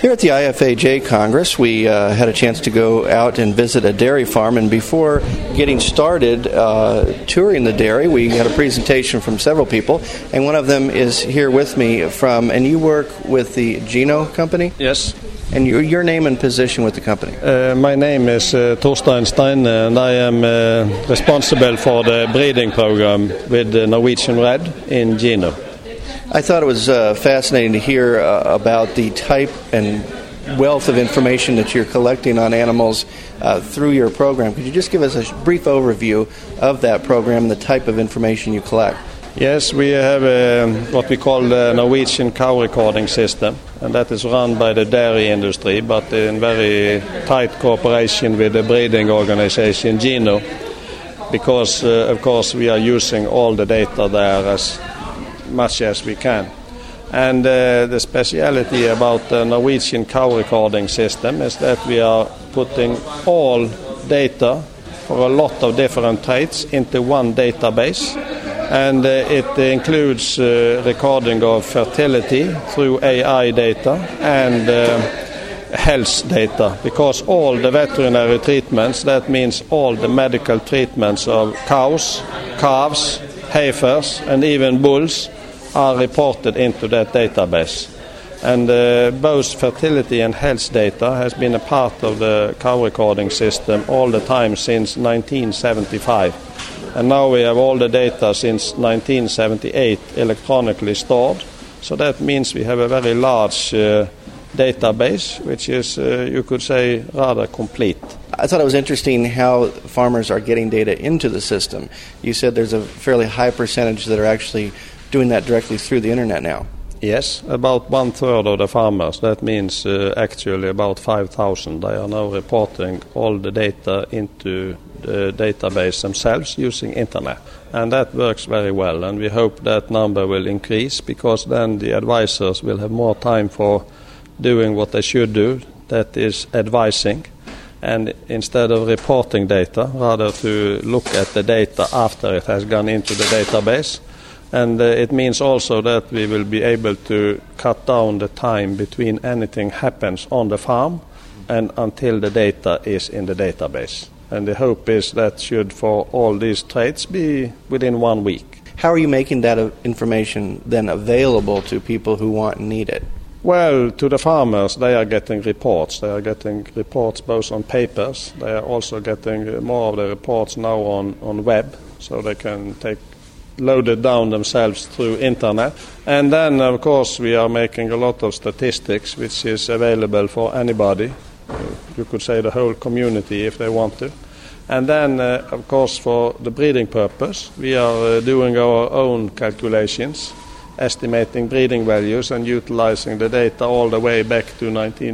Here at the IFAJ Congress, we had a chance to go out and visit a dairy farm, and before getting started touring the dairy, we had a presentation from several people, and one of them is here with me and you work with the Geno company? Yes. And your name and position with the company? My name is Torstein Stein, and I am responsible for the breeding program with Norwegian Red in Geno. I thought it was fascinating to hear about the type and wealth of information that you're collecting on animals through your program. Could you just give us a brief overview of that program and the type of information you collect? Yes, we have what we call the Norwegian cow recording system, and that is run by the dairy industry, but in very tight cooperation with the breeding organization Geno, because, of course, we are using all the data there as much as we can. And the speciality about the Norwegian cow recording system is that we are putting all data for a lot of different traits into one database. And it includes recording of fertility through AI data and health data, because all the veterinary treatments, that means all the medical treatments of cows, calves, heifers and even bulls, are reported into that database. And both fertility and health data has been a part of the cow recording system all the time since 1975. And now we have all the data since 1978 electronically stored. So that means we have a very large database, which is, you could say, rather complete. I thought it was interesting how farmers are getting data into the system. You said there's a fairly high percentage that are actually doing that directly through the internet now. Yes, about 1/3 of the farmers. That means actually about 5,000. They are now reporting all the data into the database themselves using internet. And that works very well. And we hope that number will increase, because then the advisors will have more time for doing what they should do, that is advising. And instead of reporting data, rather to look at the data after it has gone into the database. And it means also that we will be able to cut down the time between anything happens on the farm and until the data is in the database. And the hope is that should for all these traits be within 1 week. How are you making that information then available to people who want and need it? Well, to the farmers, they are getting reports. They are getting reports both on papers. They are also getting more of the reports now on web, so they can load it down themselves through internet. And then, of course, we are making a lot of statistics, which is available for anybody. You could say the whole community if they want to. And then, of course, for the breeding purpose, we are doing our own calculations, estimating breeding values and utilizing the data all the way back to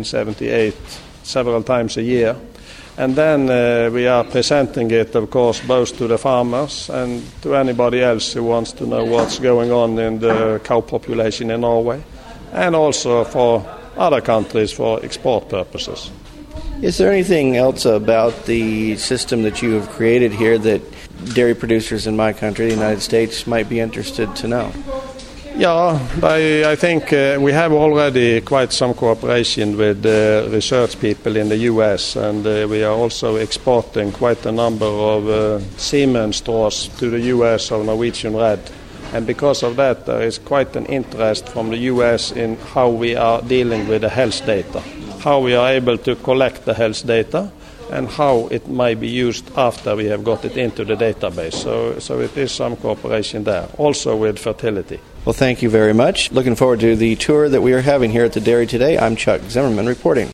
1978 several times a year. And then we are presenting it, of course, both to the farmers and to anybody else who wants to know what's going on in the cow population in Norway, and also for other countries for export purposes. Is there anything else about the system that you have created here that dairy producers in my country, the United States, might be interested to know? Yeah, I think we have already quite some cooperation with research people in the U.S., and we are also exporting quite a number of semen straws to the U.S. of Norwegian Red. And because of that, there is quite an interest from the U.S. in how we are dealing with the health data, how we are able to collect the health data, and how it might be used after we have got it into the database. So it is some cooperation there, also with fertility. Well, thank you very much. Looking forward to the tour that we are having here at the dairy today. I'm Chuck Zimmerman reporting.